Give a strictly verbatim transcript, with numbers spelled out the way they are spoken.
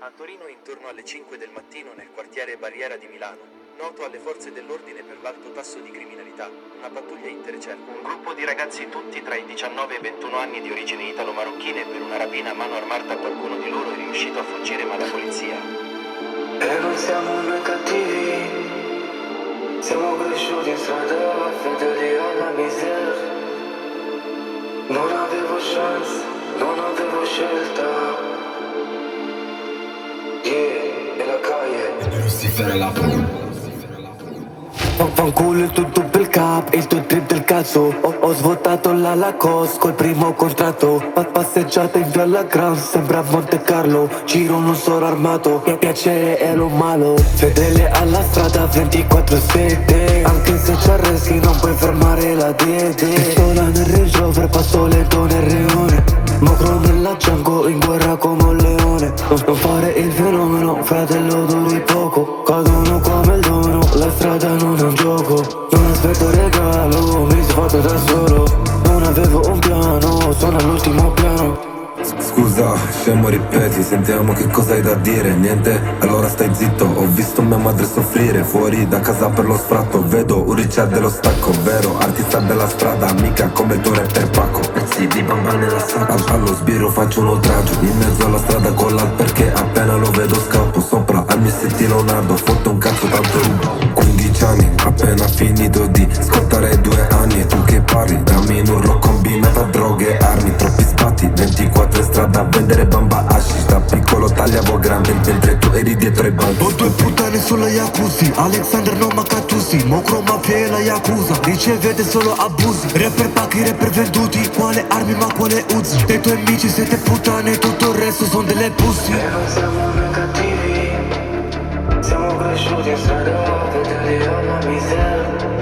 A Torino, intorno alle cinque del mattino, nel quartiere Barriera di Milano, noto alle forze dell'ordine per l'alto tasso di criminalità, una pattuglia intercetta un gruppo di ragazzi tutti tra i diciannove e i ventuno anni di origine italo-marocchine per una rapina a mano armata. Qualcuno di loro è riuscito a fuggire, ma la polizia... E non siamo noi cattivi, siamo cresciuti in strada, fedeli alla miseria. Non avevo chance, non avevo scelta. Yeah, e la calle Lucifera la pura. Fanculo il tutto per cap, il tuo trip del cazzo. Ho, ho svuotato la Lacoste col primo contratto. Pa- passeggiata in via la Grand, sembra Monte Carlo. Giro non sono armato, mi piacere è lo malo. Fedele alla strada ventiquattro sette. Anche se ci arresti non puoi fermare la D D. Pistola nel Range Rover, passo lento nel reone. Macro nella Django, in guerra come un leone. Non, non fare il fenomeno, fratello duri poco. Cadono come il dono, la strada non è un gioco. Non aspetto regalo, mi sono fatto da solo. Non avevo un piano, sono all'ultimo piano. Scusa, scemo ripeti, sentiamo che cosa hai da dire. Niente, allora stai zitto. Ho visto mia madre soffrire fuori da casa per lo sfratto. Vedo un Richard dello stacco, vero, artista della strada. Amica come il tuo rapper Paco, pezzi di bamba nella sacca. Allo sbirro faccio un oltraggio in mezzo alla strada con l'alt, perché appena lo vedo scappo. Sopra al mio setti Leonardo, fotto un cazzo tanto rubo. Quindici anni, appena finito di scottare due anni. E tu che parli, dammi in un rock combinato a droghe e armi. Troppi spatti, ventiquattro in strada a vendere bamba hashish. Da piccolo tagliavo grande, mentre tu eri dietro ai banchi. Ho due puttane sulla Jacuzzi, Alexander non Macatusi. Mocro mafia e la Yakuza, ricevete solo abusi. Rapper pacchi, rapper venduti, quale armi ma quale Uzi. Dei tuoi amici siete puttane, tutto il resto son delle pussy. e non siamo noi cattivi, siamo cresciuti in strada, fedeli alla miseria.